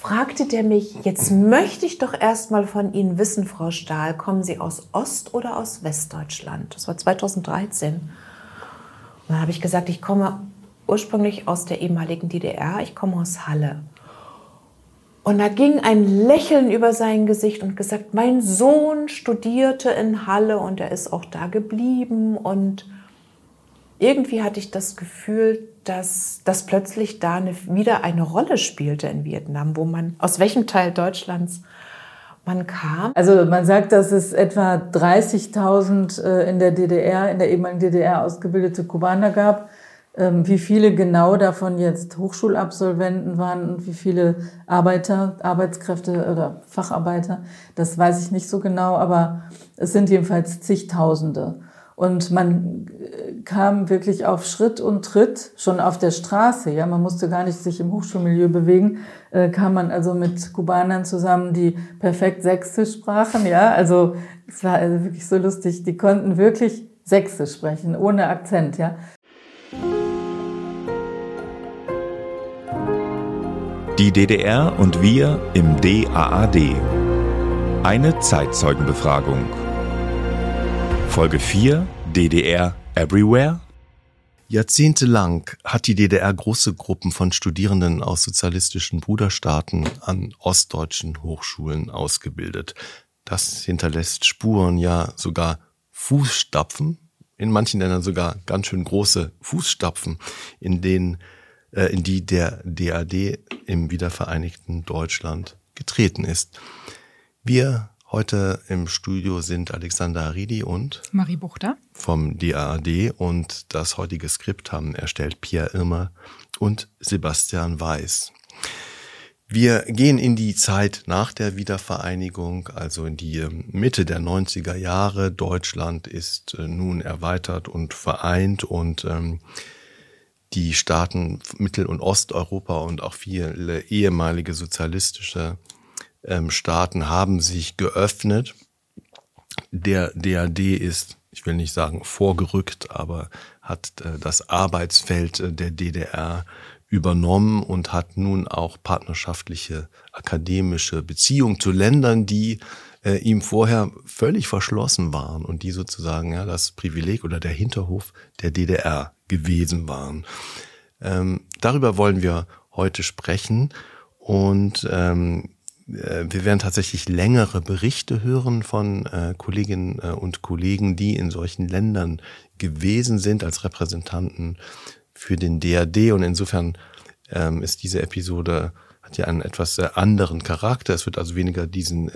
fragte der mich, jetzt möchte ich doch erst mal von Ihnen wissen, Frau Stahl, kommen Sie aus Ost- oder aus Westdeutschland? Das war 2013. Und dann habe ich gesagt, ich komme ursprünglich aus der ehemaligen DDR, ich komme aus Halle. Und da ging ein Lächeln über sein Gesicht und gesagt, mein Sohn studierte in Halle und er ist auch da geblieben. Und irgendwie hatte ich das Gefühl, dass das plötzlich da wieder eine Rolle spielte in Vietnam, aus welchem Teil Deutschlands man kam. Also man sagt, dass es etwa 30.000 in der DDR, in der ehemaligen DDR ausgebildete Kubaner gab. Wie viele genau davon jetzt Hochschulabsolventen waren und wie viele Arbeitskräfte oder Facharbeiter, das weiß ich nicht so genau, aber es sind jedenfalls zigtausende. Und man kam wirklich auf Schritt und Tritt, schon auf der Straße, ja, man musste gar nicht sich im Hochschulmilieu bewegen, kam man also mit Kubanern zusammen, die perfekt Sächsisch sprachen, ja, also es war also wirklich so lustig, die konnten wirklich Sächsisch sprechen, ohne Akzent, ja. Die DDR und wir im DAAD. Eine Zeitzeugenbefragung. Folge 4, DDR Everywhere. Jahrzehntelang hat die DDR große Gruppen von Studierenden aus sozialistischen Bruderstaaten an ostdeutschen Hochschulen ausgebildet. Das hinterlässt Spuren, ja sogar Fußstapfen, in manchen Ländern sogar ganz schön große Fußstapfen, in die der DAD im wiedervereinigten Deutschland getreten ist. Wir heute im Studio sind Alexander Haridi und Marie Buchter vom DAAD und das heutige Skript haben erstellt Pia Irmer und Sebastian Weiß. Wir gehen in die Zeit nach der Wiedervereinigung, also in die Mitte der 90er Jahre. Deutschland ist nun erweitert und vereint und die Staaten Mittel- und Osteuropa und auch viele ehemalige sozialistische Staaten haben sich geöffnet. Der DAD ist, ich will nicht sagen vorgerückt, aber hat das Arbeitsfeld der DDR übernommen und hat nun auch partnerschaftliche akademische Beziehungen zu Ländern, die ihm vorher völlig verschlossen waren und die sozusagen ja das Privileg oder der Hinterhof der DDR gewesen waren. Darüber wollen wir heute sprechen und wir werden tatsächlich längere Berichte hören von Kolleginnen und Kollegen, die in solchen Ländern gewesen sind als Repräsentanten für den DAD und insofern ist diese Episode hat ja einen etwas anderen Charakter. Es wird also weniger diesen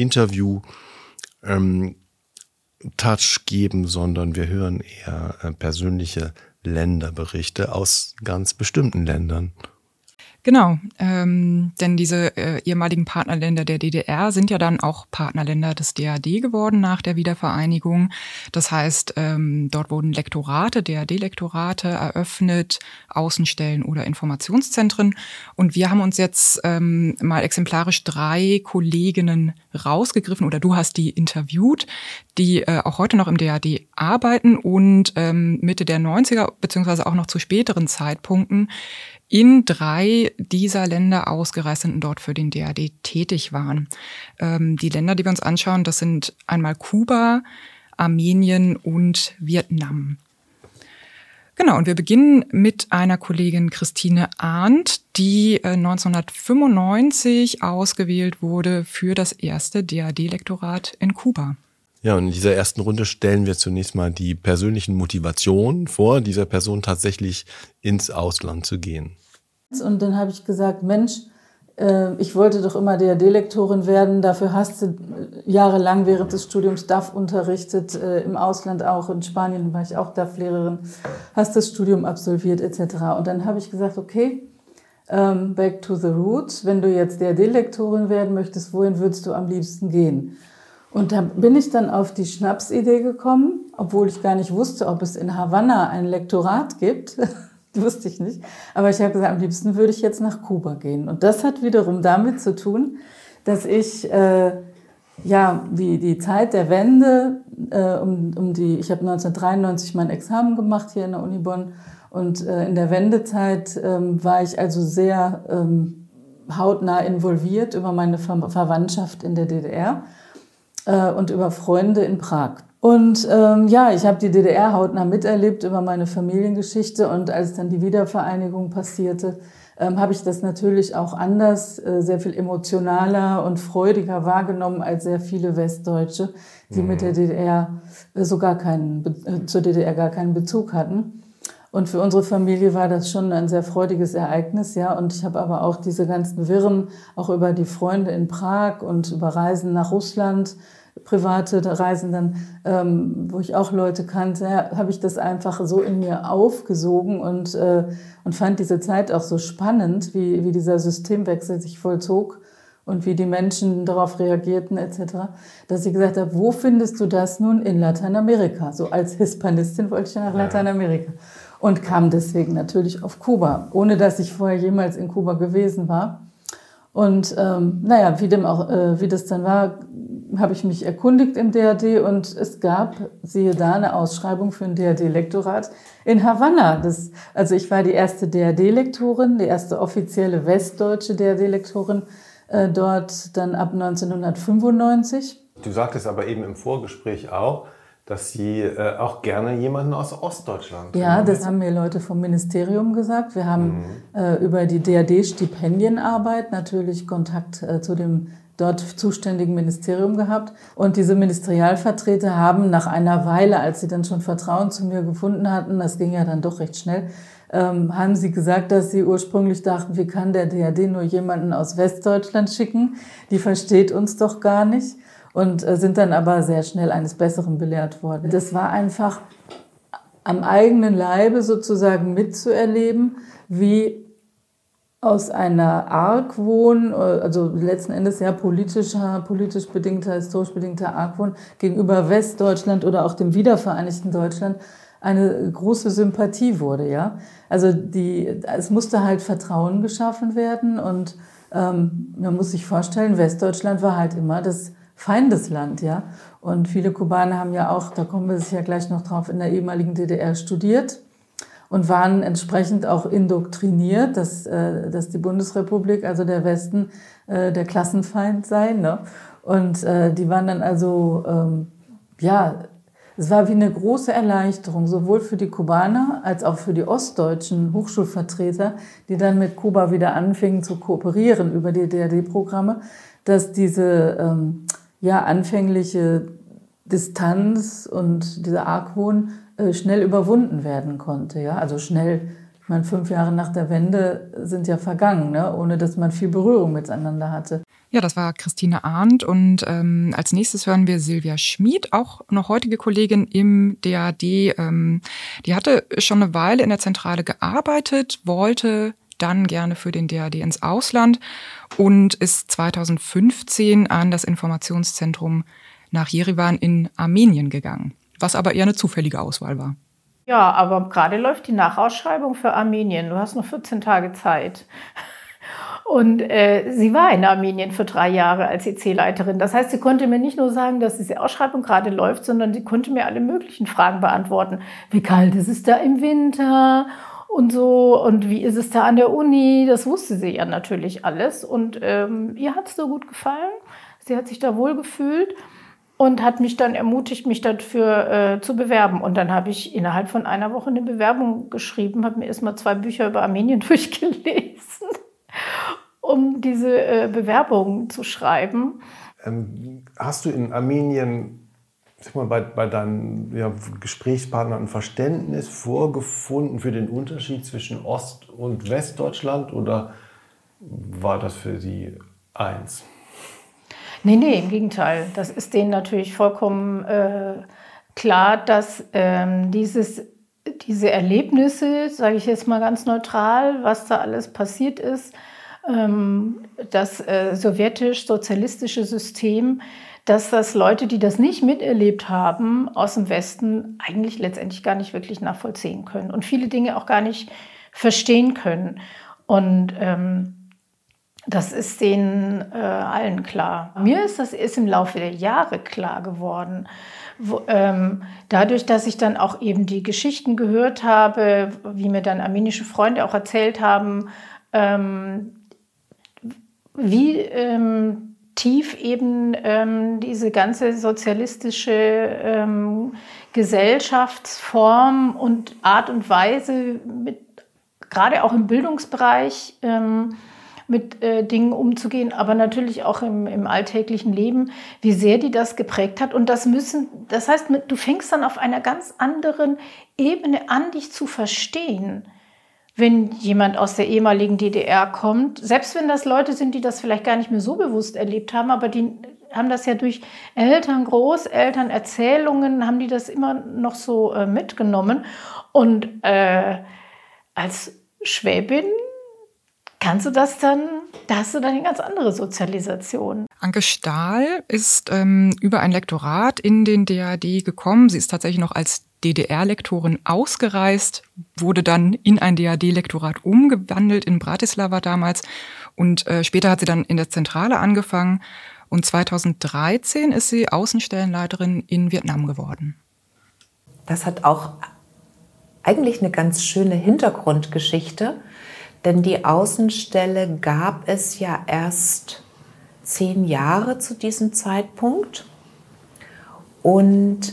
Interview-Touch geben, sondern wir hören eher persönliche Länderberichte aus ganz bestimmten Ländern. Genau, denn diese ehemaligen Partnerländer der DDR sind ja dann auch Partnerländer des DAD geworden nach der Wiedervereinigung. Das heißt, dort wurden Lektorate, DAD-Lektorate eröffnet, Außenstellen oder Informationszentren. Und wir haben uns jetzt mal exemplarisch 3 Kolleginnen rausgegriffen, oder du hast die interviewt, die auch heute noch im DAD arbeiten und Mitte der 90er, beziehungsweise auch noch zu späteren Zeitpunkten, in 3 dieser Länder ausgereist sind und dort für den DAD tätig waren. Die Länder, die wir uns anschauen, das sind einmal Kuba, Armenien und Vietnam. Genau, und wir beginnen mit einer Kollegin Christine Arndt, die 1995 ausgewählt wurde für das erste DAD-Lektorat in Kuba. Ja, und in dieser ersten Runde stellen wir zunächst mal die persönlichen Motivationen vor, dieser Person tatsächlich ins Ausland zu gehen. Und dann habe ich gesagt, Mensch, ich wollte doch immer DAD-Lektorin werden, dafür hast du jahrelang während des Studiums DAF unterrichtet, im Ausland auch, in Spanien war ich auch DAF-Lehrerin, hast das Studium absolviert etc. Und dann habe ich gesagt, okay, back to the roots, wenn du jetzt DAD-Lektorin werden möchtest, wohin würdest du am liebsten gehen? Und da bin ich dann auf die Schnapsidee gekommen, obwohl ich gar nicht wusste, ob es in Havanna ein Lektorat gibt. Wusste ich nicht. Aber ich habe gesagt, am liebsten würde ich jetzt nach Kuba gehen. Und das hat wiederum damit zu tun, dass ich die Zeit der Wende, ich habe 1993 mein Examen gemacht hier in der Uni Bonn. Und in der Wendezeit war ich also sehr hautnah involviert über meine Verwandtschaft in der DDR und über Freunde in Prag. Und ich habe die DDR hautnah miterlebt über meine Familiengeschichte, und als dann die Wiedervereinigung passierte, habe ich das natürlich auch anders, sehr viel emotionaler und freudiger wahrgenommen als sehr viele Westdeutsche, die mit der DDR zur DDR gar keinen Bezug hatten. Und für unsere Familie war das schon ein sehr freudiges Ereignis, ja. Und ich habe aber auch diese ganzen Wirren, auch über die Freunde in Prag und über Reisen nach Russland, private Reisen dann, wo ich auch Leute kannte, habe ich das einfach so in mir aufgesogen und fand diese Zeit auch so spannend, wie dieser Systemwechsel sich vollzog und wie die Menschen darauf reagierten etc., dass ich gesagt habe, wo findest du das nun in Lateinamerika? So als Hispanistin wollte ich nach Lateinamerika und kam deswegen natürlich auf Kuba, ohne dass ich vorher jemals in Kuba gewesen war. Und wie das dann war, habe ich mich erkundigt im DAD, und es gab, siehe da, eine Ausschreibung für ein DAD-Lektorat in Havanna. Also ich war die erste DAD-Lektorin, die erste offizielle westdeutsche DAD-Lektorin dort dann ab 1995. Du sagtest aber eben im Vorgespräch auch, dass Sie auch gerne jemanden aus Ostdeutschland. Ja, das haben mir Leute vom Ministerium gesagt. Wir haben über die DAD-Stipendienarbeit natürlich Kontakt zu dem dort zuständigen Ministerium gehabt. Und diese Ministerialvertreter haben nach einer Weile, als sie dann schon Vertrauen zu mir gefunden hatten, das ging ja dann doch recht schnell, haben sie gesagt, dass sie ursprünglich dachten, wie kann der DAD nur jemanden aus Westdeutschland schicken? Die versteht uns doch gar nicht. Und sind dann aber sehr schnell eines Besseren belehrt worden. Das war einfach am eigenen Leibe sozusagen mitzuerleben, wie aus einer Argwohn, also letzten Endes ja politisch bedingter, historisch bedingter Argwohn gegenüber Westdeutschland oder auch dem wiedervereinigten Deutschland eine große Sympathie wurde, ja. Also es musste halt Vertrauen geschaffen werden, und man muss sich vorstellen, Westdeutschland war halt immer das Feindesland, ja. Und viele Kubaner haben ja auch, da kommen wir sicher gleich noch drauf, in der ehemaligen DDR studiert und waren entsprechend auch indoktriniert, dass die Bundesrepublik, also der Westen, der Klassenfeind sei, ne? Und die waren dann also, es war wie eine große Erleichterung, sowohl für die Kubaner als auch für die ostdeutschen Hochschulvertreter, die dann mit Kuba wieder anfingen zu kooperieren über die DAD-Programme, dass diese anfängliche Distanz und dieser Argwohn schnell überwunden werden konnte. Ja? Also schnell, ich meine, 5 Jahre nach der Wende sind ja vergangen, ne? Ohne dass man viel Berührung miteinander hatte. Ja, das war Christine Arndt, und als nächstes hören wir Silvia Schmid, auch noch heutige Kollegin im DAD. Die hatte schon eine Weile in der Zentrale gearbeitet, wollte dann gerne für den DAD ins Ausland und ist 2015 an das Informationszentrum nach Jerewan in Armenien gegangen, was aber eher eine zufällige Auswahl war. Ja, aber gerade läuft die Nachausschreibung für Armenien. Du hast noch 14 Tage Zeit. Und sie war in Armenien für 3 Jahre als IC-Leiterin. Das heißt, sie konnte mir nicht nur sagen, dass diese Ausschreibung gerade läuft, sondern sie konnte mir alle möglichen Fragen beantworten. Wie kalt ist es da im Winter? Und so, und wie ist es da an der Uni? Das wusste sie ja natürlich alles. Und ihr hat es so gut gefallen. Sie hat sich da wohl gefühlt und hat mich dann ermutigt, mich dafür zu bewerben. Und dann habe ich innerhalb von einer Woche eine Bewerbung geschrieben, habe mir erstmal 2 Bücher über Armenien durchgelesen, um diese Bewerbung zu schreiben. Hast du in Armenien, sag mal, bei deinen Gesprächspartnern ein Verständnis vorgefunden für den Unterschied zwischen Ost- und Westdeutschland, oder war das für sie eins? Nee, im Gegenteil. Das ist denen natürlich vollkommen klar, dass diese Erlebnisse, sage ich jetzt mal ganz neutral, was da alles passiert ist, das sowjetisch-sozialistische System, dass das Leute, die das nicht miterlebt haben, aus dem Westen eigentlich letztendlich gar nicht wirklich nachvollziehen können und viele Dinge auch gar nicht verstehen können. Und das ist denen allen klar. Mir ist das erst im Laufe der Jahre klar geworden. Dadurch, dass ich dann auch eben die Geschichten gehört habe, wie mir dann armenische Freunde auch erzählt haben, wie tief eben diese ganze sozialistische Gesellschaftsform und Art und Weise, gerade auch im Bildungsbereich, mit Dingen umzugehen, aber natürlich auch im alltäglichen Leben, wie sehr die das geprägt hat. Und das heißt, du fängst dann auf einer ganz anderen Ebene an, dich zu verstehen. Wenn jemand aus der ehemaligen DDR kommt, selbst wenn das Leute sind, die das vielleicht gar nicht mehr so bewusst erlebt haben, aber die haben das ja durch Eltern, Großeltern, Erzählungen, haben die das immer noch so mitgenommen. Und als Schwäbin da hast du dann eine ganz andere Sozialisation. Anke Stahl ist über ein Lektorat in den DAD gekommen. Sie ist tatsächlich noch als DDR-Lektorin ausgereist, wurde dann in ein DAD-Lektorat umgewandelt in Bratislava damals und später hat sie dann in der Zentrale angefangen und 2013 ist sie Außenstellenleiterin in Vietnam geworden. Das hat auch eigentlich eine ganz schöne Hintergrundgeschichte, denn die Außenstelle gab es ja erst 10 Jahre zu diesem Zeitpunkt. Und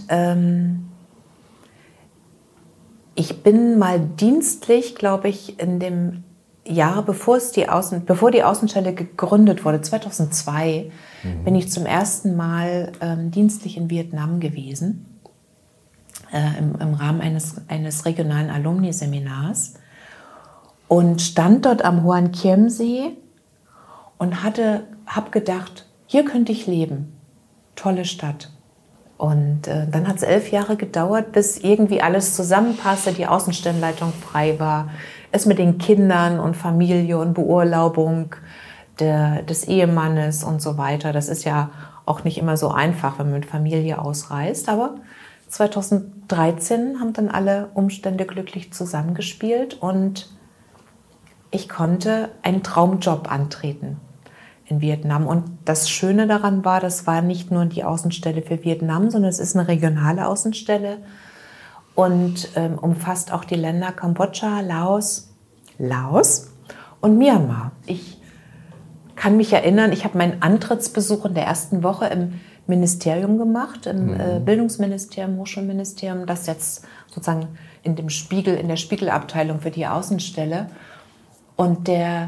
ich bin mal dienstlich, glaube ich, in dem Jahr, bevor die Außenstelle gegründet wurde, 2002, bin ich zum ersten Mal dienstlich in Vietnam gewesen, im Rahmen eines regionalen Alumni-Seminars. Und stand dort am Hoan Kiem See und habe gedacht, hier könnte ich leben. Tolle Stadt. Und dann hat es 11 Jahre gedauert, bis irgendwie alles zusammenpasste, die Außenstellenleitung frei war, es mit den Kindern und Familie und Beurlaubung des Ehemannes und so weiter. Das ist ja auch nicht immer so einfach, wenn man mit Familie ausreist. Aber 2013 haben dann alle Umstände glücklich zusammengespielt und ich konnte einen Traumjob antreten in Vietnam. Und das Schöne daran war, das war nicht nur die Außenstelle für Vietnam, sondern es ist eine regionale Außenstelle und umfasst auch die Länder Kambodscha, Laos und Myanmar. Ich kann mich erinnern, ich habe meinen Antrittsbesuch in der ersten Woche im Ministerium gemacht, im Bildungsministerium, Hochschulministerium, das jetzt sozusagen in der Spiegelabteilung für die Außenstelle. Und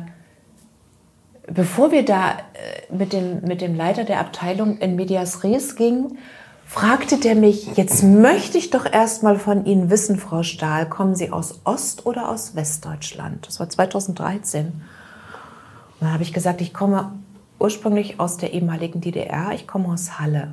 bevor wir da mit dem Leiter der Abteilung in medias res gingen, fragte der mich, jetzt möchte ich doch erst mal von Ihnen wissen, Frau Stahl, kommen Sie aus Ost- oder aus Westdeutschland? Das war 2013. Und dann habe ich gesagt, ich komme ursprünglich aus der ehemaligen DDR, ich komme aus Halle.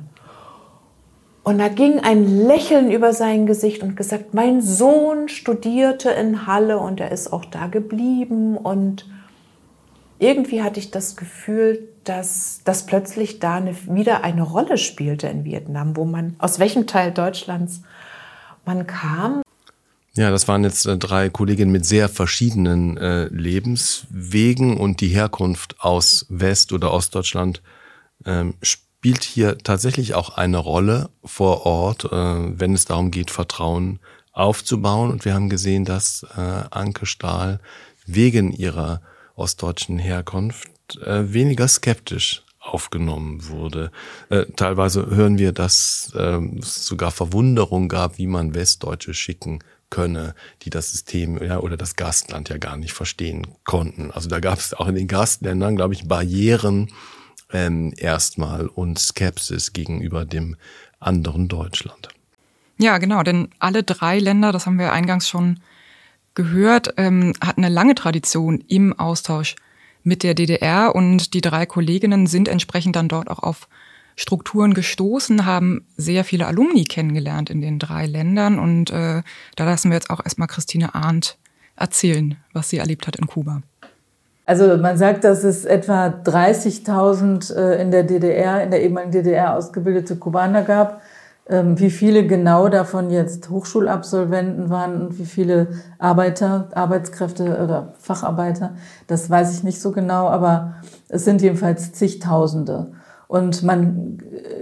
Und da ging ein Lächeln über sein Gesicht und gesagt, mein Sohn studierte in Halle und er ist auch da geblieben. Und irgendwie hatte ich das Gefühl, dass das plötzlich da wieder eine Rolle spielte in Vietnam, aus welchem Teil Deutschlands man kam. Ja, das waren jetzt 3 Kolleginnen mit sehr verschiedenen Lebenswegen und die Herkunft aus West- oder Ostdeutschland spielt hier tatsächlich auch eine Rolle vor Ort, wenn es darum geht, Vertrauen aufzubauen. Und wir haben gesehen, dass Anke Stahl wegen ihrer ostdeutschen Herkunft weniger skeptisch aufgenommen wurde. Teilweise hören wir, dass es sogar Verwunderung gab, wie man Westdeutsche schicken könne, die das System oder das Gastland ja gar nicht verstehen konnten. Also da gab es auch in den Gastländern, glaube ich, Barrieren erstmal und Skepsis gegenüber dem anderen Deutschland. Ja, genau, denn alle 3 Länder, das haben wir eingangs schon gehört, hatten eine lange Tradition im Austausch mit der DDR und die 3 Kolleginnen sind entsprechend dann dort auch auf Strukturen gestoßen, haben sehr viele Alumni kennengelernt in den 3 Ländern und da lassen wir jetzt auch erstmal Christine Arndt erzählen, was sie erlebt hat in Kuba. Also man sagt, dass es etwa 30.000 in der DDR, in der ehemaligen DDR ausgebildete Kubaner gab. Wie viele genau davon jetzt Hochschulabsolventen waren und wie viele Arbeitskräfte oder Facharbeiter, das weiß ich nicht so genau, aber es sind jedenfalls zigtausende. Und man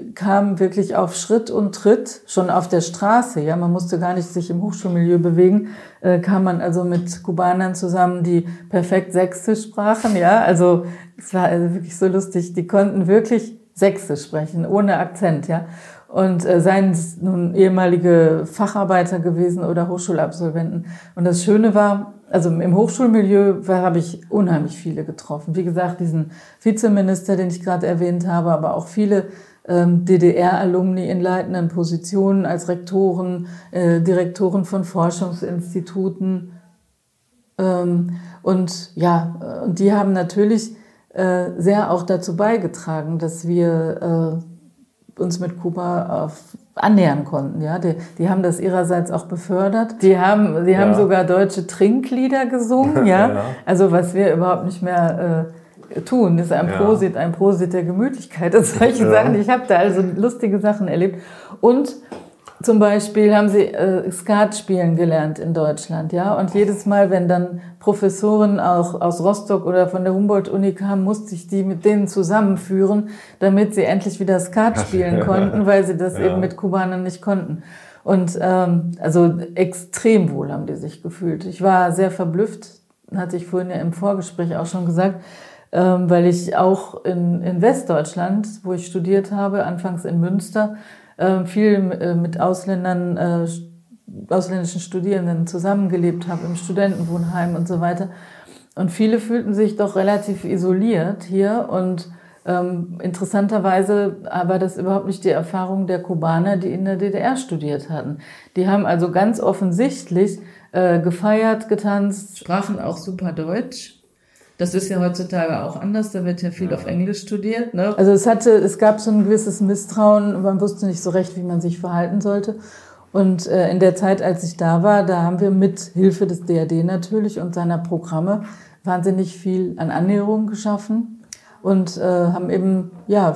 kam wirklich auf Schritt und Tritt, schon auf der Straße, ja, man musste gar nicht sich im Hochschulmilieu bewegen, kam man also mit Kubanern zusammen, die perfekt Sächsisch sprachen, ja, also es war also wirklich so lustig, die konnten wirklich Sächsisch sprechen, ohne Akzent, ja. Und seien es nun ehemalige Facharbeiter gewesen oder Hochschulabsolventen. Und das Schöne war, also im Hochschulmilieu habe ich unheimlich viele getroffen. Wie gesagt, diesen Vizeminister, den ich gerade erwähnt habe, aber auch viele DDR-Alumni in leitenden Positionen als Rektoren, Direktoren von Forschungsinstituten. Und die haben natürlich sehr auch dazu beigetragen, dass wir uns mit Kuba annähern konnten. Ja, die haben das ihrerseits auch befördert. Die haben sogar deutsche Trinklieder gesungen. Ja, also was wir überhaupt nicht mehr tun, das ist ein Prosit der Gemütlichkeit und solche Sachen. Ich habe da also lustige Sachen erlebt. Und zum Beispiel haben sie Skat spielen gelernt in Deutschland, ja. Und jedes Mal, wenn dann Professoren auch aus Rostock oder von der Humboldt-Uni kamen, musste ich die mit denen zusammenführen, damit sie endlich wieder Skat spielen konnten, weil sie das eben mit Kubanern nicht konnten. Und also extrem wohl haben die sich gefühlt. Ich war sehr verblüfft, hatte ich vorhin ja im Vorgespräch auch schon gesagt, weil ich auch in Westdeutschland, wo ich studiert habe, anfangs in Münster, viel mit ausländischen Studierenden zusammengelebt habe, im Studentenwohnheim und so weiter. Und viele fühlten sich doch relativ isoliert hier. Und interessanterweise war das überhaupt nicht die Erfahrung der Kubaner, die in der DDR studiert hatten. Die haben also ganz offensichtlich gefeiert, getanzt, sprachen auch super Deutsch. Das ist ja heutzutage auch anders, da wird ja viel auf Englisch studiert, ne? Also es gab so ein gewisses Misstrauen, man wusste nicht so recht, wie man sich verhalten sollte. Und in der Zeit, als ich da war, da haben wir mit Hilfe des DAD natürlich und seiner Programme wahnsinnig viel an Annäherung geschaffen und haben eben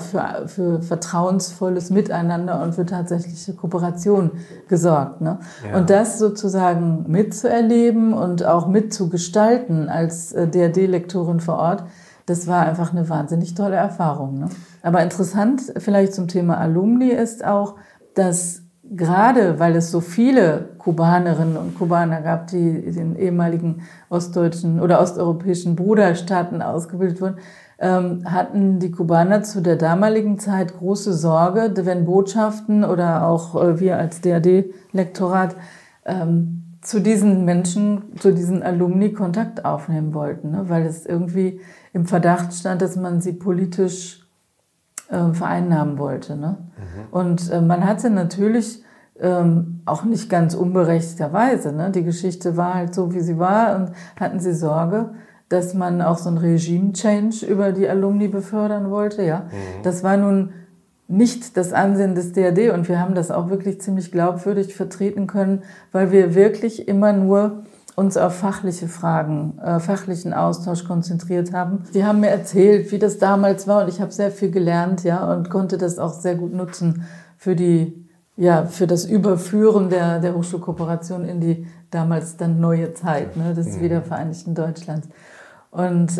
für vertrauensvolles Miteinander und für tatsächliche Kooperation gesorgt, ne? Ja. Und das sozusagen mitzuerleben und auch mitzugestalten als DAD-Lektorin vor Ort, das war einfach eine wahnsinnig tolle Erfahrung, ne? Aber interessant vielleicht zum Thema Alumni ist auch, dass gerade weil es so viele Kubanerinnen und Kubaner gab, die in den ehemaligen ostdeutschen oder osteuropäischen Bruderstaaten ausgebildet wurden, hatten die Kubaner zu der damaligen Zeit große Sorge, wenn Botschaften oder auch wir als DAD-Lektorat zu diesen Menschen, zu diesen Alumni Kontakt aufnehmen wollten, ne? Weil es irgendwie im Verdacht stand, dass man sie politisch vereinnahmen wollte, ne? Und man hatte natürlich auch nicht ganz unberechtigterweise, ne? Die Geschichte war halt so, wie sie war, und hatten sie Sorge, dass man auch so ein Regime-Change über die Alumni befördern wollte, ja. Das war nun nicht das Ansehen des DAD und wir haben das auch wirklich ziemlich glaubwürdig vertreten können, weil wir wirklich immer nur uns auf fachliche Fragen, fachlichen Austausch konzentriert haben. Die haben mir erzählt, wie das damals war und ich habe sehr viel gelernt, ja, und konnte das auch sehr gut nutzen für das Überführen der Hochschulkooperation in die damals dann neue Zeit, ne, des wiedervereinigten Deutschlands. Und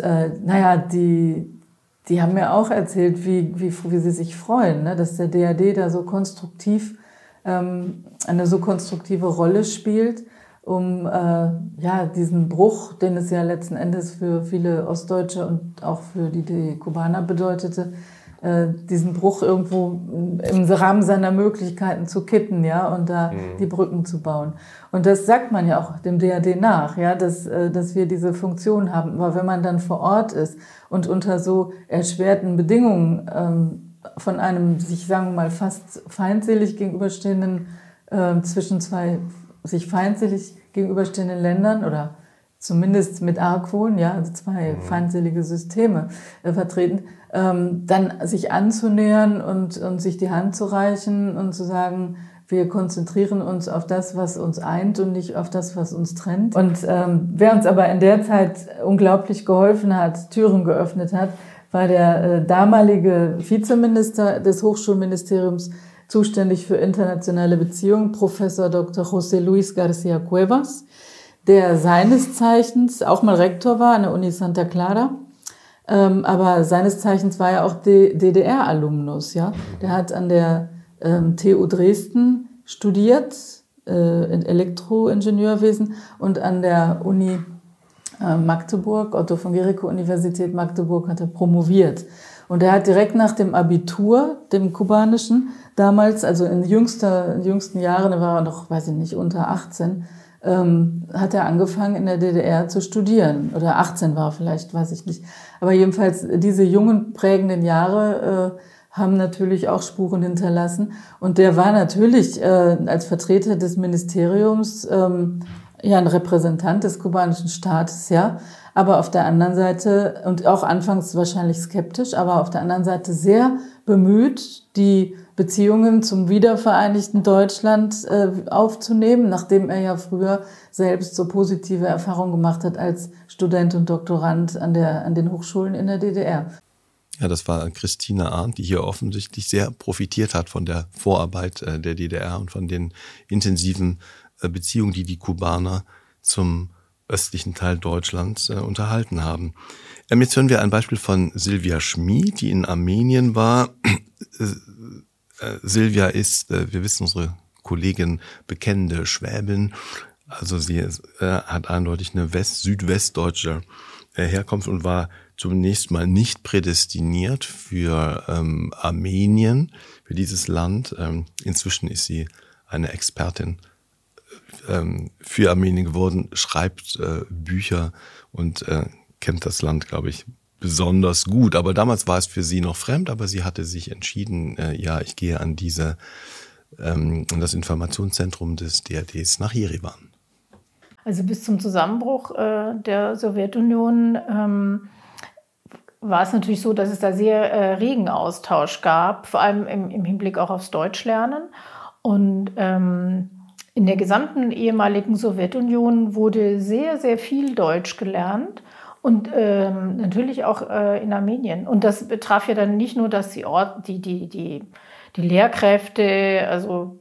die haben mir auch erzählt, wie sie sich freuen, ne, dass der DAD da so konstruktiv eine so konstruktive Rolle spielt, um diesen Bruch, den es ja letzten Endes für viele Ostdeutsche und auch für die Kubaner bedeutete, diesen Bruch irgendwo im Rahmen seiner Möglichkeiten zu kitten, ja, und da die Brücken zu bauen. Und das sagt man ja auch dem DAD nach, ja, dass wir diese Funktion haben. Aber wenn man dann vor Ort ist und unter so erschwerten Bedingungen von einem sich, sagen wir mal, fast feindselig gegenüberstehenden, zwischen zwei sich feindselig gegenüberstehenden Ländern oder zumindest mit Argwohn, ja, also zwei feindselige Systeme vertreten, dann sich anzunähern und sich die Hand zu reichen und zu sagen, wir konzentrieren uns auf das, was uns eint und nicht auf das, was uns trennt. Und wer uns aber in der Zeit unglaublich geholfen hat, Türen geöffnet hat, war der damalige Vizeminister des Hochschulministeriums, zuständig für internationale Beziehungen, Professor Dr. José Luis García Cuevas, der seines Zeichens auch mal Rektor war an der Uni Santa Clara, Aber seines Zeichens war er auch DDR-Alumnus. Ja? Der hat an der TU Dresden studiert, in Elektroingenieurwesen, und an der Uni Magdeburg, Otto von Guericke Universität Magdeburg, hat er promoviert. Und er hat direkt nach dem Abitur, dem kubanischen, damals, also in jüngsten Jahren, da war er noch, weiß ich nicht, unter 18, hat er angefangen in der DDR zu studieren. Oder 18 war vielleicht, weiß ich nicht. Aber jedenfalls diese jungen, prägenden Jahre haben natürlich auch Spuren hinterlassen. Und der war natürlich als Vertreter des Ministeriums ja ein Repräsentant des kubanischen Staates, ja. Aber auf der anderen Seite, und auch anfangs wahrscheinlich skeptisch, aber auf der anderen Seite sehr bemüht, die Beziehungen zum wiedervereinigten Deutschland aufzunehmen, nachdem er ja früher selbst so positive Erfahrungen gemacht hat als Student und Doktorand an den Hochschulen in der DDR. Ja, das war Christine Arndt, die hier offensichtlich sehr profitiert hat von der Vorarbeit der DDR und von den intensiven Beziehungen, die die Kubaner zum östlichen Teil Deutschlands unterhalten haben. Jetzt hören wir ein Beispiel von Silvia Schmid, die in Armenien war. Silvia ist, wir wissen, unsere Kollegin, bekennende Schwäbin. Also sie hat eindeutig eine südwestdeutsche Herkunft und war zunächst mal nicht prädestiniert für Armenien, für dieses Land. Inzwischen ist sie eine Expertin für Armenien geworden, schreibt Bücher und kennt das Land, glaube ich, besonders gut. Aber damals war es für sie noch fremd, aber sie hatte sich entschieden, ja, ich gehe an das Informationszentrum des DRDs nach Jerewan. Also bis zum Zusammenbruch der Sowjetunion war es natürlich so, dass es da sehr regen Austausch gab, vor allem im Hinblick auch aufs Deutschlernen. Und in der gesamten ehemaligen Sowjetunion wurde sehr, sehr viel Deutsch gelernt. Und natürlich auch in Armenien. Und das betraf ja dann nicht nur, dass die Lehrkräfte, also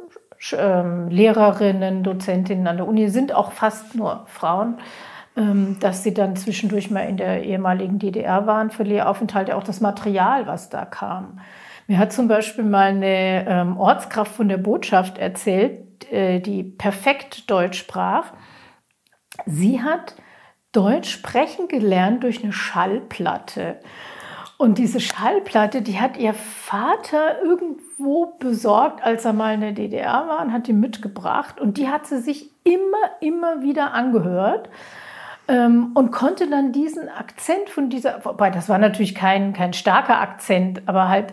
Lehrerinnen, Dozentinnen an der Uni sind auch fast nur Frauen, dass sie dann zwischendurch mal in der ehemaligen DDR waren für Lehraufenthalte, auch das Material, was da kam. Mir hat zum Beispiel mal eine Ortskraft von der Botschaft erzählt, die perfekt Deutsch sprach. Sie hat Deutsch sprechen gelernt durch eine Schallplatte. Und diese Schallplatte, die hat ihr Vater irgendwo besorgt, als er mal in der DDR war, und hat die mitgebracht. Und die hat sie sich immer wieder angehört und konnte dann diesen Akzent von wobei das war natürlich kein starker Akzent, aber halt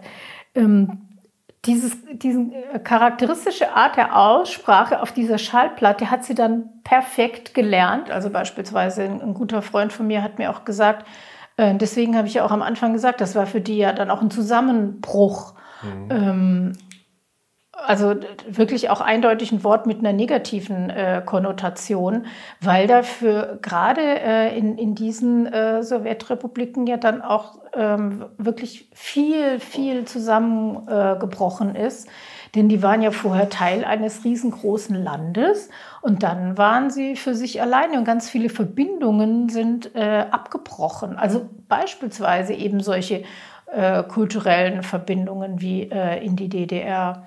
diese charakteristische Art der Aussprache auf dieser Schallplatte hat sie dann perfekt gelernt. Also beispielsweise ein guter Freund von mir hat mir auch gesagt, deswegen habe ich ja auch am Anfang gesagt, das war für die ja dann auch ein Zusammenbruch. Also wirklich auch eindeutig ein Wort mit einer negativen Konnotation, weil dafür gerade in diesen Sowjetrepubliken ja dann auch wirklich viel zusammengebrochen ist. Denn die waren ja vorher Teil eines riesengroßen Landes und dann waren sie für sich alleine und ganz viele Verbindungen sind abgebrochen. Also beispielsweise eben solche kulturellen Verbindungen wie in die DDR.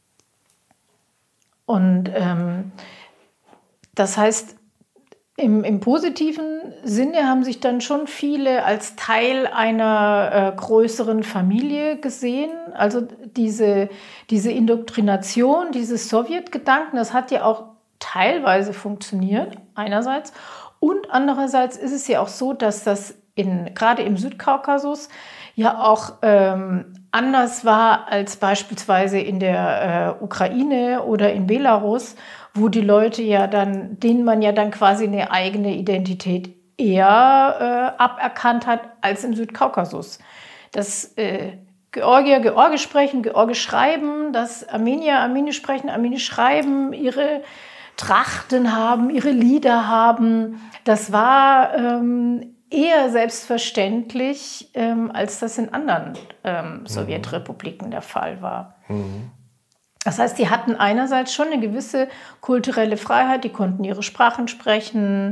Und das heißt, im positiven Sinne haben sich dann schon viele als Teil einer größeren Familie gesehen. Also diese Indoktrination, dieses Sowjetgedanken, das hat ja auch teilweise funktioniert, einerseits. Und andererseits ist es ja auch so, dass das gerade im Südkaukasus ja auch anders war als beispielsweise in der Ukraine oder in Belarus, wo die Leute denen man ja dann quasi eine eigene Identität eher aberkannt hat als im Südkaukasus. Dass Georgier Georgisch sprechen, Georgisch schreiben, dass Armenier Armenisch sprechen, Armenisch schreiben, ihre Trachten haben, ihre Lieder haben, das war eher selbstverständlich, als das in anderen Sowjetrepubliken der Fall war. Mhm. Das heißt, die hatten einerseits schon eine gewisse kulturelle Freiheit, die konnten ihre Sprachen sprechen,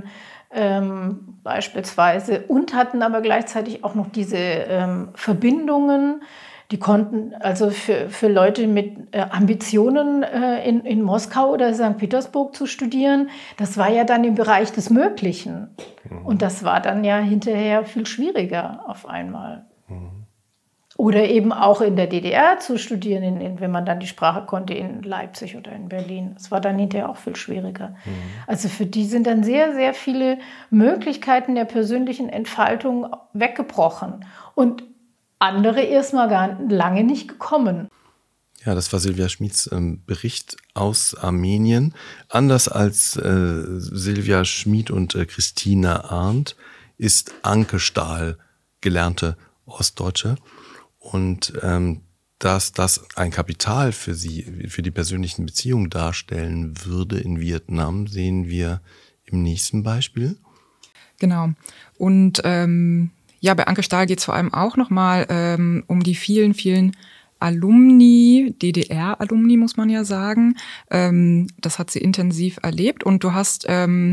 beispielsweise, und hatten aber gleichzeitig auch noch diese Verbindungen. Die konnten also für Leute mit Ambitionen in Moskau oder St. Petersburg zu studieren, das war ja dann im Bereich des Möglichen. Und das war dann ja hinterher viel schwieriger auf einmal. Oder eben auch in der DDR zu studieren, wenn man dann die Sprache konnte in Leipzig oder in Berlin. Das war dann hinterher auch viel schwieriger. Also für die sind dann sehr, sehr viele Möglichkeiten der persönlichen Entfaltung weggebrochen. Und andere erstmal gar lange nicht gekommen. Ja, das war Silvia Schmieds Bericht aus Armenien. Anders als Silvia Schmid und Christina Arndt ist Anke Stahl gelernte Ostdeutsche. Und dass das ein Kapital für sie, für die persönlichen Beziehungen darstellen würde in Vietnam, sehen wir im nächsten Beispiel. Genau. Und ja, bei Anke Stahl geht es vor allem auch nochmal um die vielen, vielen Alumni, DDR-Alumni muss man ja sagen. Das hat sie intensiv erlebt. Und du hast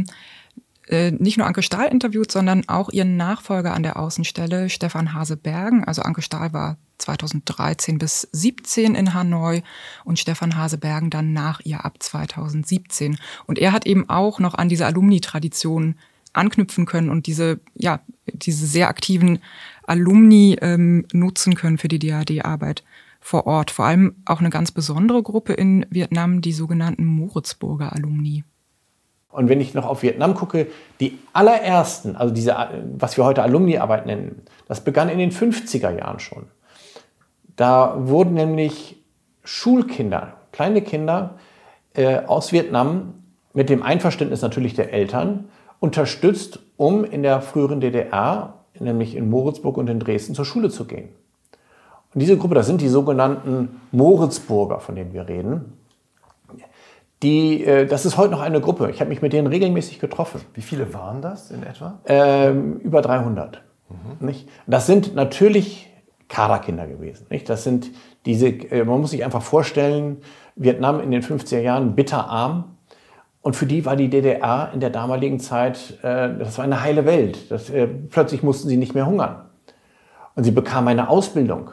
nicht nur Anke Stahl interviewt, sondern auch ihren Nachfolger an der Außenstelle, Stefan Hase-Bergen. Also Anke Stahl war 2013 bis 2017 in Hanoi und Stefan Hase-Bergen dann nach ihr ab 2017. Und er hat eben auch noch an diese Alumni-Tradition anknüpfen können und diese sehr aktiven Alumni nutzen können für die DAAD-Arbeit vor Ort. Vor allem auch eine ganz besondere Gruppe in Vietnam, die sogenannten Moritzburger Alumni. Und wenn ich noch auf Vietnam gucke, die allerersten, also diese, was wir heute Alumni-Arbeit nennen, das begann in den 50er Jahren schon. Da wurden nämlich Schulkinder, kleine Kinder aus Vietnam mit dem Einverständnis natürlich der Eltern unterstützt, um in der früheren DDR, nämlich in Moritzburg und in Dresden, zur Schule zu gehen. Und diese Gruppe, das sind die sogenannten Moritzburger, von denen wir reden. Das ist heute noch eine Gruppe. Ich habe mich mit denen regelmäßig getroffen. Wie viele waren das in etwa? Über 300. Nicht? Das sind natürlich Kaderkinder gewesen. Nicht? Das sind man muss sich einfach vorstellen, Vietnam in den 50er Jahren bitterarm. Und für die war die DDR in der damaligen Zeit, das war eine heile Welt. Plötzlich mussten sie nicht mehr hungern. Und sie bekamen eine Ausbildung.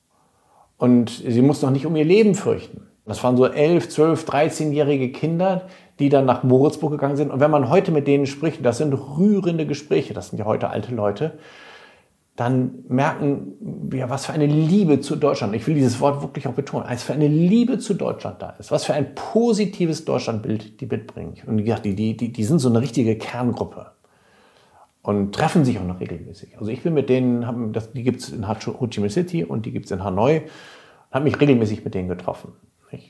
Und sie mussten auch nicht um ihr Leben fürchten. Das waren so 11-, 12-, 13-jährige Kinder, die dann nach Moritzburg gegangen sind. Und wenn man heute mit denen spricht, das sind rührende Gespräche, das sind ja heute alte Leute, dann merken wir, was für eine Liebe zu Deutschland, ich will dieses Wort wirklich auch betonen, was für eine Liebe zu Deutschland da ist, was für ein positives Deutschlandbild die mitbringen. Und wie gesagt, die sind so eine richtige Kerngruppe und treffen sich auch noch regelmäßig. Also ich bin mit denen, die gibt es in Ho Chi Minh City und die gibt es in Hanoi, und habe mich regelmäßig mit denen getroffen. Nicht?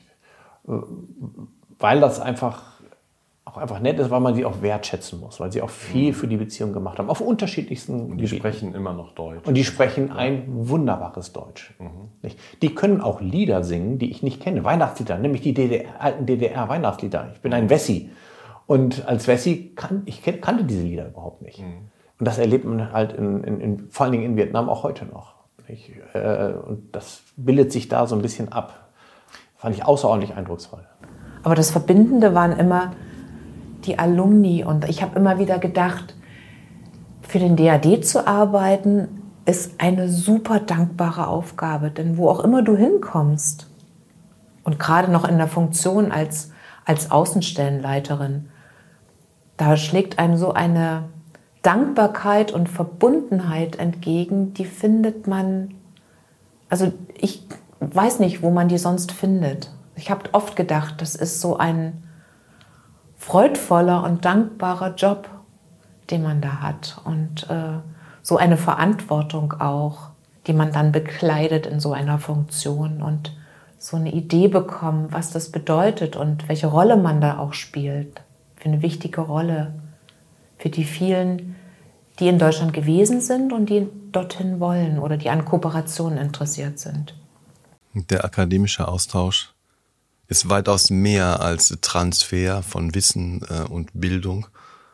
Weil das einfach nett ist, weil man sie auch wertschätzen muss, weil sie auch viel für die Beziehung gemacht haben, auf unterschiedlichsten Gebieten. Die sprechen immer noch Deutsch. Und die sprechen ein wunderbares Deutsch. Nicht? Die können auch Lieder singen, die ich nicht kenne, Weihnachtslieder, nämlich die alten DDR-Weihnachtslieder. Ich bin ein Wessi. Und als Wessi kannte diese Lieder überhaupt nicht. Und das erlebt man halt vor allen Dingen in Vietnam auch heute noch. Nicht? Und das bildet sich da so ein bisschen ab. Fand ich außerordentlich eindrucksvoll. Aber das Verbindende waren immer die Alumni. Und ich habe immer wieder gedacht, für den DAD zu arbeiten, ist eine super dankbare Aufgabe. Denn wo auch immer du hinkommst, und gerade noch in der Funktion als Außenstellenleiterin, da schlägt einem so eine Dankbarkeit und Verbundenheit entgegen, die findet man, also ich weiß nicht, wo man die sonst findet. Ich habe oft gedacht, das ist so ein freudvoller und dankbarer Job, den man da hat. Und so eine Verantwortung auch, die man dann bekleidet in so einer Funktion und so eine Idee bekommen, was das bedeutet und welche Rolle man da auch spielt. Für eine wichtige Rolle für die vielen, die in Deutschland gewesen sind und die dorthin wollen oder die an Kooperationen interessiert sind. Der akademische Austausch ist weitaus mehr als Transfer von Wissen und Bildung.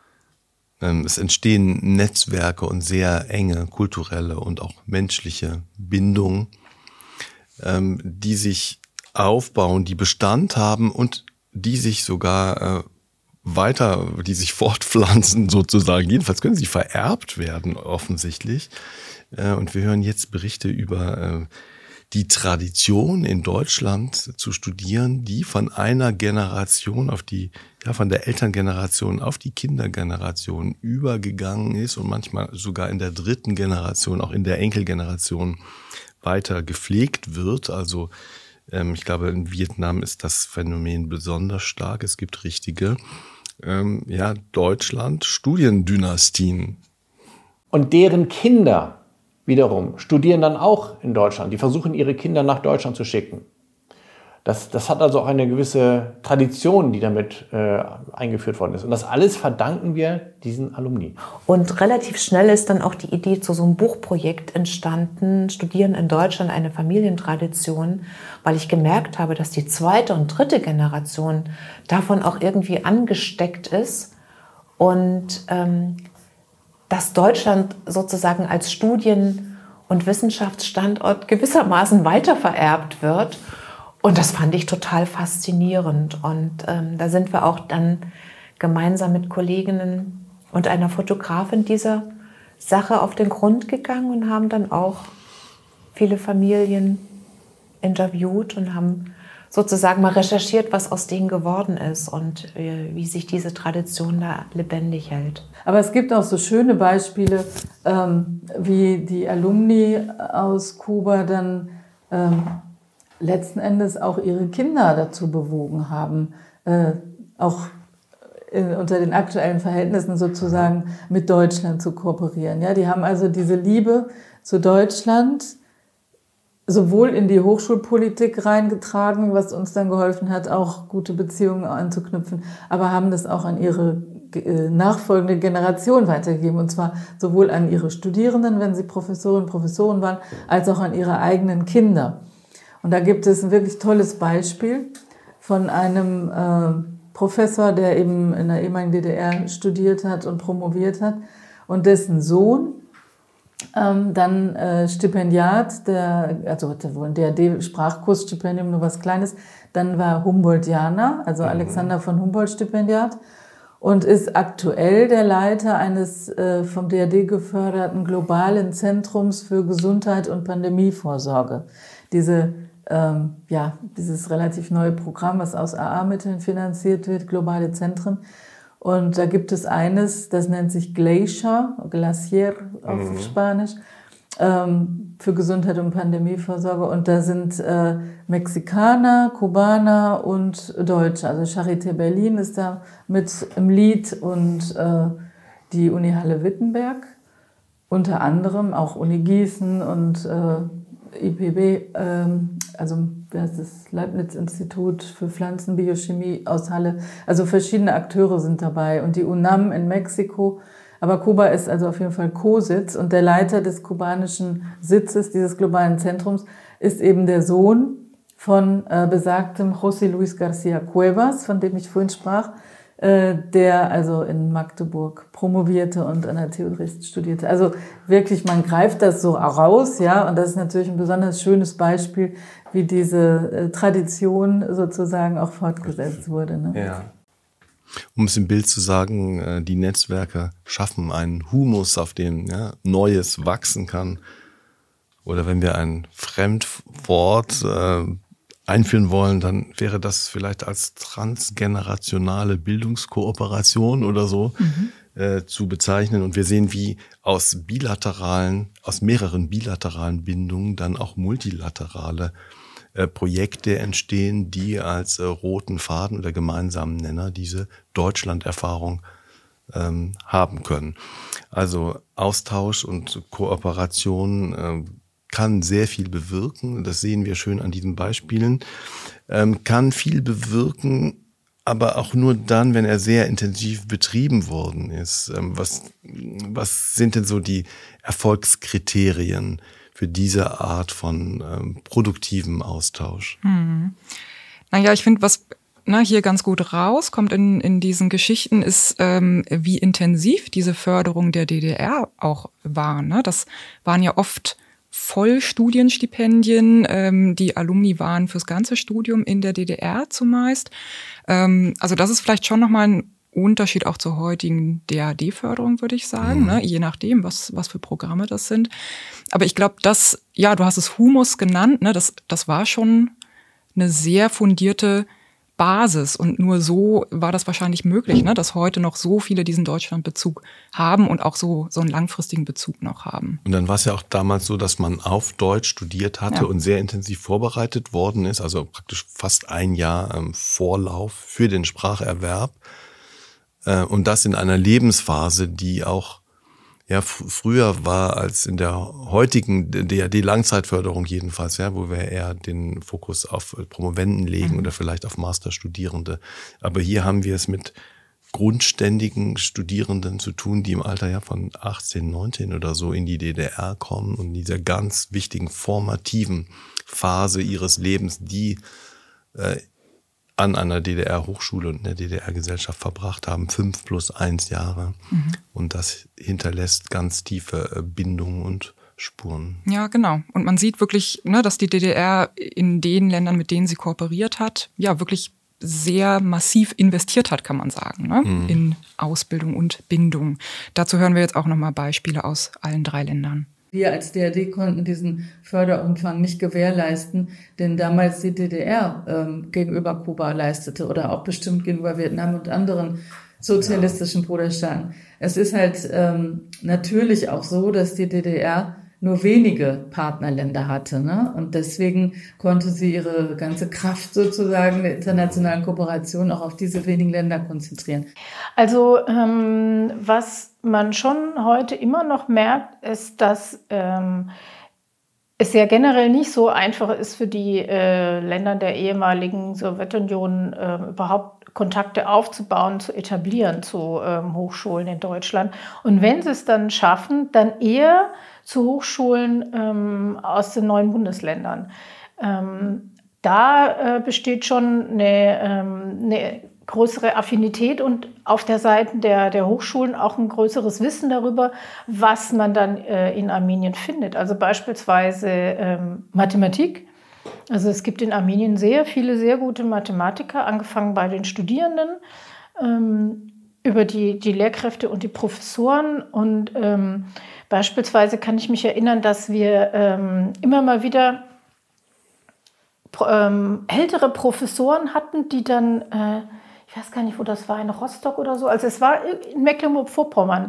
Es entstehen Netzwerke und sehr enge kulturelle und auch menschliche Bindungen, die sich aufbauen, die Bestand haben und die sich sogar die sich fortpflanzen sozusagen. Jedenfalls können sie vererbt werden, offensichtlich. Und wir hören jetzt Berichte über die Tradition in Deutschland zu studieren, die von einer Generation von der Elterngeneration auf die Kindergeneration übergegangen ist und manchmal sogar in der dritten Generation, auch in der Enkelgeneration weiter gepflegt wird. Also ich glaube, in Vietnam ist das Phänomen besonders stark. Es gibt richtige Deutschland-Studiendynastien. Und deren Kinder wiederum studieren dann auch in Deutschland. Die versuchen, ihre Kinder nach Deutschland zu schicken. Das hat also auch eine gewisse Tradition, die damit eingeführt worden ist. Und das alles verdanken wir diesen Alumni. Und relativ schnell ist dann auch die Idee zu so einem Buchprojekt entstanden, Studieren in Deutschland, eine Familientradition, weil ich gemerkt habe, dass die zweite und dritte Generation davon auch irgendwie angesteckt ist und dass Deutschland sozusagen als Studien- und Wissenschaftsstandort gewissermaßen weitervererbt wird. Und das fand ich total faszinierend. Und da sind wir auch dann gemeinsam mit Kolleginnen und einer Fotografin dieser Sache auf den Grund gegangen und haben dann auch viele Familien interviewt und haben sozusagen mal recherchiert, was aus denen geworden ist und wie sich diese Tradition da lebendig hält. Aber es gibt auch so schöne Beispiele, wie die Alumni aus Kuba dann letzten Endes auch ihre Kinder dazu bewogen haben, auch unter den aktuellen Verhältnissen sozusagen mit Deutschland zu kooperieren. Ja, die haben also diese Liebe zu Deutschland sowohl in die Hochschulpolitik reingetragen, was uns dann geholfen hat, auch gute Beziehungen anzuknüpfen, aber haben das auch an ihre nachfolgende Generation weitergegeben, und zwar sowohl an ihre Studierenden, wenn sie Professorinnen und Professoren waren, als auch an ihre eigenen Kinder. Und da gibt es ein wirklich tolles Beispiel von einem Professor, der eben in der ehemaligen DDR studiert hat und promoviert hat und dessen Sohn dann Stipendiat, also wohl ein DAD-Sprachkursstipendium, nur was Kleines, dann war Humboldtianer, also Alexander von Humboldt Stipendiat, und ist aktuell der Leiter eines vom DAD geförderten globalen Zentrums für Gesundheit und Pandemievorsorge. Dieses relativ neue Programm, was aus AA-Mitteln finanziert wird, globale Zentren. Und da gibt es eines, das nennt sich Glacier auf Spanisch, für Gesundheit und Pandemievorsorge. Und da sind Mexikaner, Kubaner und Deutsche. Also Charité Berlin ist da mit im Lied und die Uni Halle-Wittenberg. Unter anderem auch Uni Gießen und IPB, also das Leibniz-Institut für Pflanzenbiochemie aus Halle. Also verschiedene Akteure sind dabei und die UNAM in Mexiko. Aber Kuba ist also auf jeden Fall Co-Sitz und der Leiter des kubanischen Sitzes dieses globalen Zentrums ist eben der Sohn von besagtem José Luis García Cuevas, von dem ich vorhin sprach, der also in Magdeburg promovierte und an der TU Dresden studierte. Also wirklich, man greift das so raus, ja, und das ist natürlich ein besonders schönes Beispiel, wie diese Tradition sozusagen auch fortgesetzt wurde. Ne? Ja. Um es im Bild zu sagen, die Netzwerke schaffen einen Humus, auf dem Neues wachsen kann. Oder wenn wir ein Fremdwort einführen wollen, dann wäre das vielleicht als transgenerationale Bildungskooperation oder so zu bezeichnen. Und wir sehen, wie aus mehreren bilateralen Bindungen dann auch multilaterale Projekte entstehen, die als roten Faden oder gemeinsamen Nenner diese Deutschland-Erfahrung haben können. Also Austausch und Kooperation kann sehr viel bewirken. Das sehen wir schön an diesen Beispielen. Kann viel bewirken, aber auch nur dann, wenn er sehr intensiv betrieben worden ist. Was sind denn so die Erfolgskriterien für diese Art von produktivem Austausch? Naja, ich finde, was hier ganz gut rauskommt in diesen Geschichten, ist, wie intensiv diese Förderung der DDR auch war. Ne? Das waren ja oft Vollstudienstipendien, die Alumni waren fürs ganze Studium in der DDR zumeist. Also das ist vielleicht schon nochmal ein Unterschied auch zur heutigen DAAD-Förderung, würde ich sagen, ne? Je nachdem, was für Programme das sind. Aber ich glaube, du hast es Humus genannt, ne? Das war schon eine sehr fundierte Basis und nur so war das wahrscheinlich möglich, ne? Dass heute noch so viele diesen Deutschlandbezug haben und auch so einen langfristigen Bezug noch haben. Und dann war es ja auch damals so, dass man auf Deutsch studiert hatte und sehr intensiv vorbereitet worden ist, also praktisch fast ein Jahr Vorlauf für den Spracherwerb. Und das in einer Lebensphase, die auch früher war als in der heutigen DAAD-Langzeitförderung jedenfalls, wo wir eher den Fokus auf Promovenden legen oder vielleicht auf Masterstudierende. Aber hier haben wir es mit grundständigen Studierenden zu tun, die im Alter von 18, 19 oder so in die DDR kommen und in dieser ganz wichtigen formativen Phase ihres Lebens, die an einer DDR-Hochschule und in der DDR-Gesellschaft verbracht haben, 5+1 Jahre. Und das hinterlässt ganz tiefe Bindungen und Spuren. Ja, genau. Und man sieht wirklich, ne, dass die DDR in den Ländern, mit denen sie kooperiert hat, wirklich sehr massiv investiert hat, kann man sagen, ne? In Ausbildung und Bindung. Dazu hören wir jetzt auch nochmal Beispiele aus allen 3 Ländern. Wir als DAAD konnten diesen Förderumfang nicht gewährleisten, den damals die DDR gegenüber Kuba leistete oder auch bestimmt gegenüber Vietnam und anderen sozialistischen Bruderstaaten. Es ist halt natürlich auch so, dass die DDR nur wenige Partnerländer hatte, ne? Und deswegen konnte sie ihre ganze Kraft sozusagen der internationalen Kooperation auch auf diese wenigen Länder konzentrieren. Also was man schon heute immer noch merkt, ist, dass es ja generell nicht so einfach ist für die Länder der ehemaligen Sowjetunion überhaupt Kontakte aufzubauen, zu etablieren zu Hochschulen in Deutschland. Und wenn sie es dann schaffen, dann eher zu Hochschulen aus den neuen Bundesländern. Da besteht schon eine größere Affinität und auf der Seite der Hochschulen auch ein größeres Wissen darüber, was man dann in Armenien findet. Also beispielsweise Mathematik. Also es gibt in Armenien sehr viele, sehr gute Mathematiker, angefangen bei den Studierenden, über die Lehrkräfte und die Professoren. Und beispielsweise kann ich mich erinnern, dass wir immer mal wieder ältere Professoren hatten, die dann, ich weiß gar nicht, wo das war, in Rostock oder so, also es war in Mecklenburg-Vorpommern,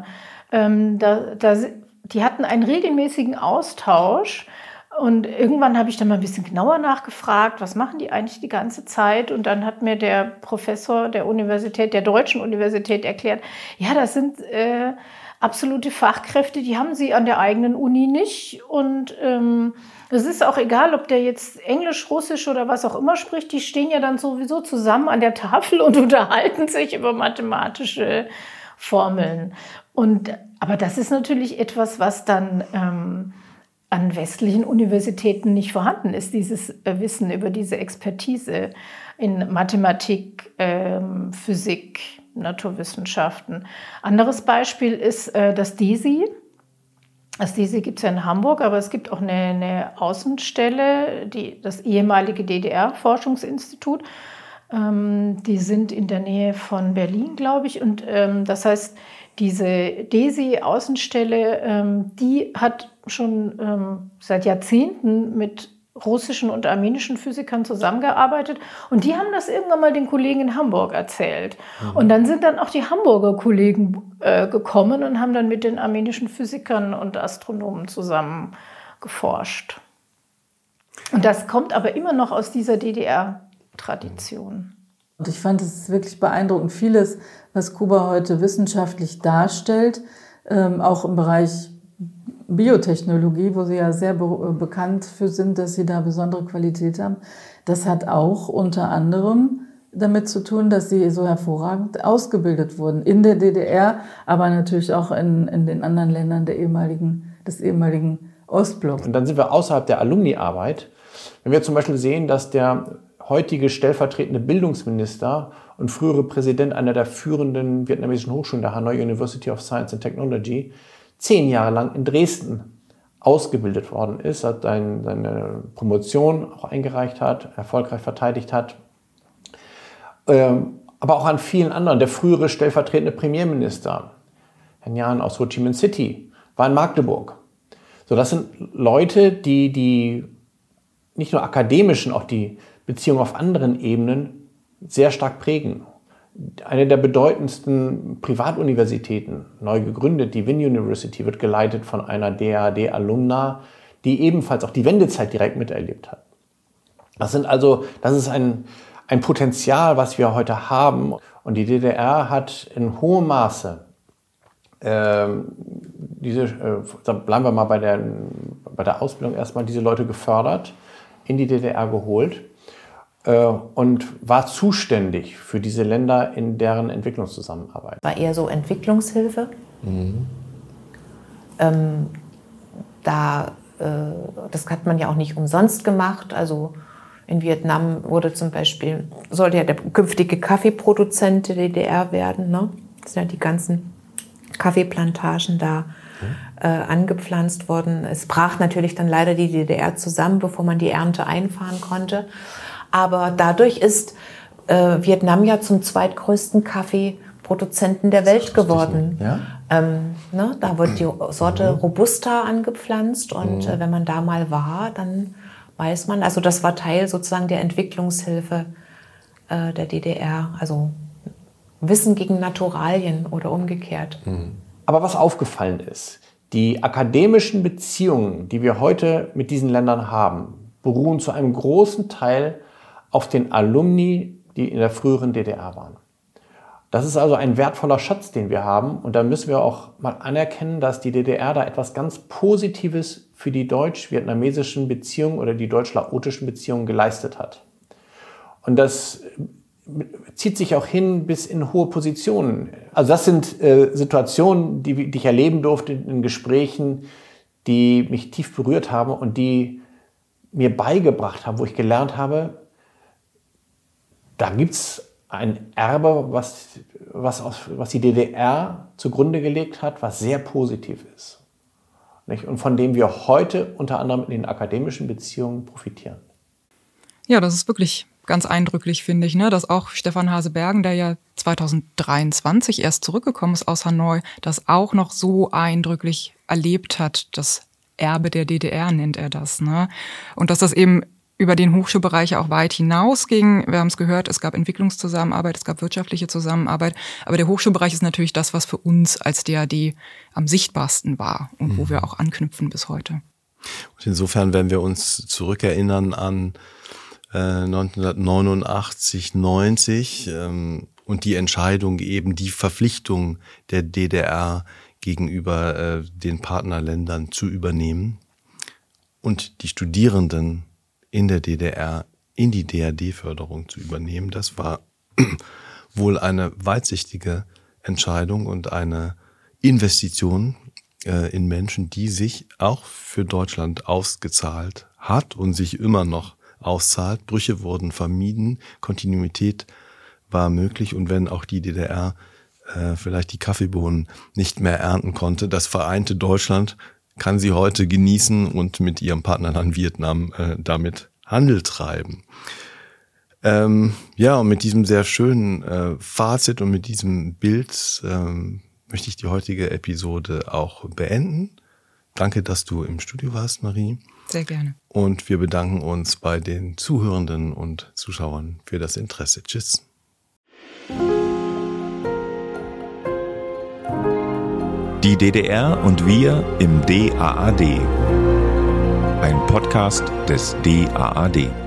die hatten einen regelmäßigen Austausch. Und irgendwann habe ich dann mal ein bisschen genauer nachgefragt, was machen die eigentlich die ganze Zeit? Und dann hat mir der Professor der Deutschen Universität erklärt, ja, das sind absolute Fachkräfte, die haben sie an der eigenen Uni nicht. Und es ist auch egal, ob der jetzt Englisch, Russisch oder was auch immer spricht, die stehen ja dann sowieso zusammen an der Tafel und unterhalten sich über mathematische Formeln. Aber das ist natürlich etwas, was dann an westlichen Universitäten nicht vorhanden ist, dieses Wissen über diese Expertise in Mathematik, Physik, Naturwissenschaften. Anderes Beispiel ist das DESI. Das DESI gibt es ja in Hamburg, aber es gibt auch eine Außenstelle, das ehemalige DDR-Forschungsinstitut. Die sind in der Nähe von Berlin, glaube ich. Und das heißt, diese DESI-Außenstelle, die hat schon seit Jahrzehnten mit russischen und armenischen Physikern zusammengearbeitet. Und die haben das irgendwann mal den Kollegen in Hamburg erzählt. Und dann sind dann auch die Hamburger Kollegen gekommen und haben dann mit den armenischen Physikern und Astronomen zusammen geforscht. Und das kommt aber immer noch aus dieser DDR-Tradition. Und ich fand es wirklich beeindruckend. Vieles, was Kuba heute wissenschaftlich darstellt, auch im Bereich Biotechnologie, wo sie ja sehr bekannt für sind, dass sie da besondere Qualität haben, das hat auch unter anderem damit zu tun, dass sie so hervorragend ausgebildet wurden in der DDR, aber natürlich auch in den anderen Ländern des ehemaligen Ostblocks. Und dann sind wir außerhalb der Alumni-Arbeit. Wenn wir zum Beispiel sehen, dass der heutige stellvertretende Bildungsminister und frühere Präsident einer der führenden vietnamesischen Hochschulen, der Hanoi University of Science and Technology, 10 Jahre lang in Dresden ausgebildet worden ist, hat seine Promotion auch eingereicht hat, erfolgreich verteidigt hat. Aber aber auch an vielen anderen. Der frühere stellvertretende Premierminister, Herr Nhan aus Ho Chi Minh City, war in Magdeburg. So, das sind Leute, die nicht nur akademischen, auch die Beziehungen auf anderen Ebenen sehr stark prägen. Eine der bedeutendsten Privatuniversitäten, neu gegründet, die Winn University, wird geleitet von einer DAAD-Alumna, die ebenfalls auch die Wendezeit direkt miterlebt hat. Das ist ein Potenzial, was wir heute haben. Und die DDR hat in hohem Maße bleiben wir mal bei der Ausbildung erstmal, diese Leute gefördert, in die DDR geholt und war zuständig für diese Länder in deren Entwicklungszusammenarbeit. War eher so Entwicklungshilfe. Mhm. Das hat man ja auch nicht umsonst gemacht. Also in Vietnam sollte ja der künftige Kaffeeproduzent der DDR werden. Ne? Das sind ja die ganzen Kaffeeplantagen da angepflanzt worden. Es brach natürlich dann leider die DDR zusammen, bevor man die Ernte einfahren konnte. Aber dadurch ist Vietnam ja zum zweitgrößten Kaffeeproduzenten der Welt geworden. Ja? Da wird die Sorte Robusta angepflanzt und wenn man da mal war, dann weiß man, also das war Teil sozusagen der Entwicklungshilfe der DDR, also Wissen gegen Naturalien oder umgekehrt. Aber was aufgefallen ist, die akademischen Beziehungen, die wir heute mit diesen Ländern haben, beruhen zu einem großen Teil auf den Alumni, die in der früheren DDR waren. Das ist also ein wertvoller Schatz, den wir haben. Und da müssen wir auch mal anerkennen, dass die DDR da etwas ganz Positives für die deutsch-vietnamesischen Beziehungen oder die deutsch-laotischen Beziehungen geleistet hat. Und das zieht sich auch hin bis in hohe Positionen. Also das sind Situationen, die ich erleben durfte in Gesprächen, die mich tief berührt haben und die mir beigebracht haben, wo ich gelernt habe, da gibt es ein Erbe, was die DDR zugrunde gelegt hat, was sehr positiv ist. Und von dem wir heute unter anderem in den akademischen Beziehungen profitieren. Ja, das ist wirklich ganz eindrücklich, finde ich, dass auch Stefan Hase-Bergen, der ja 2023 erst zurückgekommen ist aus Hanoi, das auch noch so eindrücklich erlebt hat. Das Erbe der DDR nennt er das. Und dass das eben über den Hochschulbereich auch weit hinausging. Wir haben es gehört, es gab Entwicklungszusammenarbeit, es gab wirtschaftliche Zusammenarbeit. Aber der Hochschulbereich ist natürlich das, was für uns als DAD am sichtbarsten war und wo wir auch anknüpfen bis heute. Und insofern, wenn wir uns zurückerinnern an 1989, 90 und die Entscheidung eben, die Verpflichtung der DDR gegenüber den Partnerländern zu übernehmen und die Studierenden in der DDR in die DAD-Förderung zu übernehmen, das war wohl eine weitsichtige Entscheidung und eine Investition in Menschen, die sich auch für Deutschland ausgezahlt hat und sich immer noch auszahlt. Brüche wurden vermieden, Kontinuität war möglich und wenn auch die DDR vielleicht die Kaffeebohnen nicht mehr ernten konnte, das vereinte Deutschland kann sie heute genießen und mit ihrem Partnerland Vietnam damit Handel treiben. Und mit diesem sehr schönen Fazit und mit diesem Bild möchte ich die heutige Episode auch beenden. Danke, dass du im Studio warst, Marie. Sehr gerne. Und wir bedanken uns bei den Zuhörenden und Zuschauern für das Interesse. Tschüss. Die DDR und wir im DAAD. Ein Podcast des DAAD.